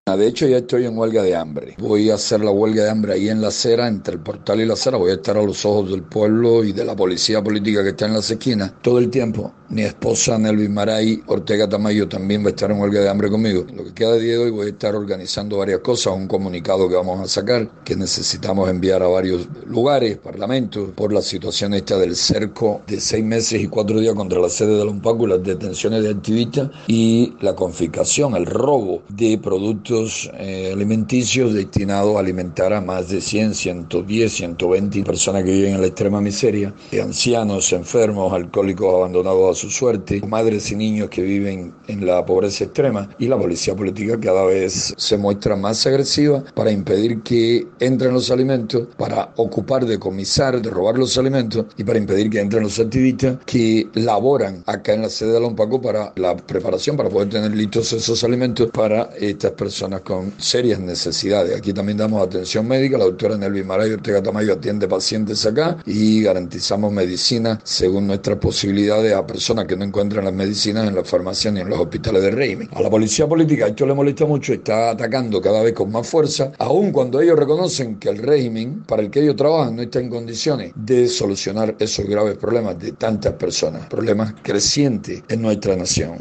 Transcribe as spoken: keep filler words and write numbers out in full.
De hecho, ya estoy en huelga de hambre. Voy a hacer la huelga de hambre ahí en La Acera, entre el Portal y La Acera. Voy a estar a los ojos del pueblo y de la policía política que está en las esquinas todo el tiempo. Mi esposa Nelvin Maray Ortega Tamayo también va a estar en huelga de hambre conmigo. Lo que queda de día de hoy voy a estar organizando varias cosas, un comunicado que vamos a sacar, que necesitamos enviar a varios lugares, parlamentos, por la situación esta del cerco de seis meses y cuatro días contra la sede de la UNPACU, las detenciones de activistas y la confiscación, el robo de productos Eh, alimenticios destinados a alimentar a más de cien, ciento diez, ciento veinte personas que viven en la extrema miseria, eh, ancianos, enfermos, alcohólicos abandonados a su suerte, madres y niños que viven en la pobreza extrema, y la policía política cada vez se muestra más agresiva para impedir que entren los alimentos, para ocupar, decomisar, de robar los alimentos y para impedir que entren los activistas que laboran acá en la sede de la UNPACU para la preparación, para poder tener listos esos alimentos para estas personas con serias necesidades. Aquí también damos atención médica. La doctora Nelvin Maray Ortega Tamayo atiende pacientes acá y garantizamos medicina según nuestras posibilidades a personas que no encuentran las medicinas en las farmacias ni en los hospitales de régimen. A la policía política esto le molesta mucho, está atacando cada vez con más fuerza, aun cuando ellos reconocen que el régimen para el que ellos trabajan no está en condiciones de solucionar esos graves problemas de tantas personas, problemas crecientes en nuestra nación.